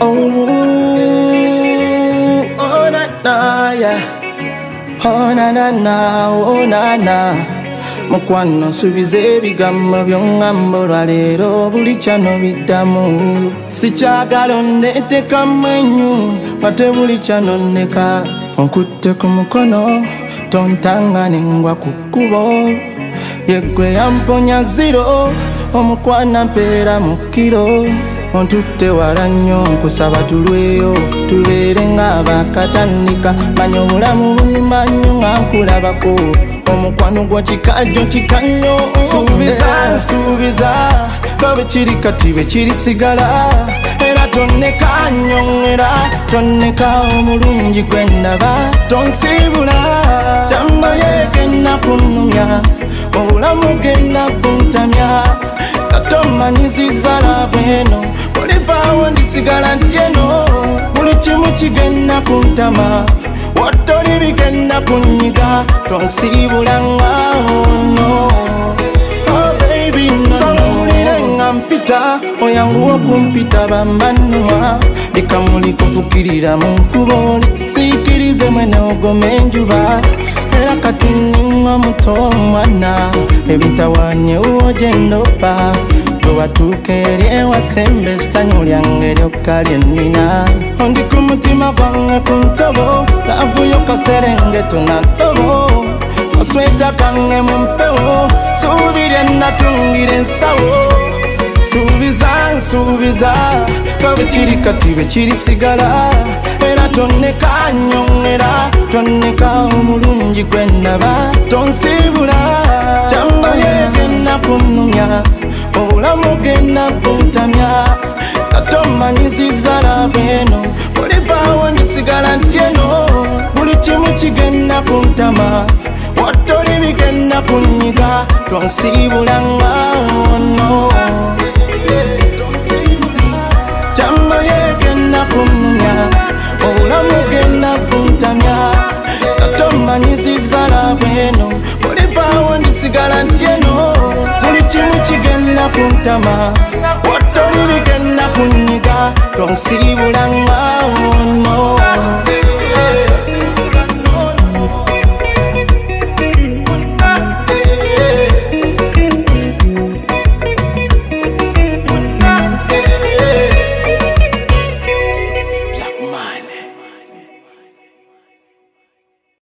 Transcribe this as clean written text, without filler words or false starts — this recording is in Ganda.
Oh, oh na na, yeah. Oh na na na, oh na na. Mukwano nsubiza ebigambo by'oŋŋamba olwaleero buli kyano biddamu. Sikyagala onneetekamu ennyo ate buli kyano nneka. Onkutte ku mukono tontanga ne ngwa ku kkubo. Yeggwe yamponya ziro omukwana mpeera mu kiro. Ontutte wala nnyo nkusaba tulweyo tubeere ng'abakatandika. Manya obulamu bunyuma nnyo nga nkulabako. Omukwano gwa kikajjo kikanyo. Nsuubiza nga bwe kiri kati bwe kirisigala. Era tonneka nnyongera tonneka omulungi gwe ndaba. Tonsiibula kyamma yegenda kunnumya obulamu genda kuntamya. Katomanyiziza laavu eno olivaawo ndisigala ntyeno. Buli kimu kigenda kuntama watoli bigenda kunyiga. Tonsiibula ngaono oh baby nsawulire nga mpita oyanguwa okumpita bambanuma. Likamuli kufukirira mu nkubo likisiikirize mwene ogome enjuba. Era kati nninga muto omwana ebintawaanye uwo gye ndopa. Gwe watuuka eri ewasemba essanyu lyange lyokka lye nnina. Ondi ku mutima gwange ku ntobo laavuyo kaserengeto na ntobo. Kasweta kange mu mpewo suubirye natungira ensawo. Nsuubiza nga bwe kiri kati bwe kirisigala. Era tonneka nnyongera tonneka omulungi gwe ndaba. Tonsiibula kyamma yegenda kunnumya obulamu genda kuntamya. Katomanyiziza laavu eno olivaawo ndisigala ntyeno. Buli kimu kigenda kuntama watoli bigenda kunyiga. Tonsiibula ngaono kyamma yegenda kunnumya obulamu genda kuntamya. Katomanyiziza laavu eno olivaawo ndisigala ntyeno. Buli kimu kigenda kuntama watoli bigenda kunyiga. Tonsiibula ngaono.